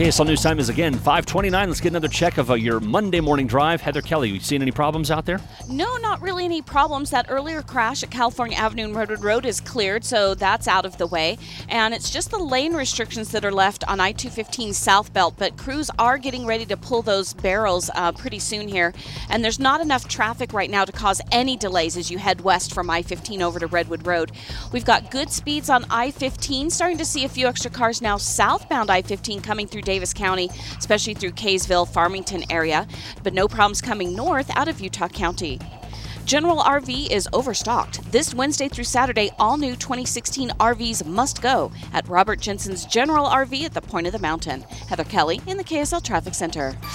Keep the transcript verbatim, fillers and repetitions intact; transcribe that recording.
K S L News time is again five twenty-nine. Let's get another check of uh, your Monday morning drive. Heather Kelly, you seen any problems out there? No, not really any problems. That earlier crash at California Avenue and Redwood Road is cleared, so that's out of the way. And it's just the lane restrictions that are left on I two fifteen southbound, but crews are getting ready to pull those barrels uh, pretty soon here. And there's not enough traffic right now to cause any delays as you head west from I fifteen over to Redwood Road. We've got good speeds on I fifteen, starting to see a few extra cars now southbound I fifteen coming through Davis County, especially through Kaysville, Farmington area, but no problems coming north out of Utah County. General R V is overstocked. This Wednesday through Saturday, all new twenty sixteen R Vs must go at Robert Jensen's General R V at the Point of the Mountain. Heather Kelly in the K S L Traffic Center.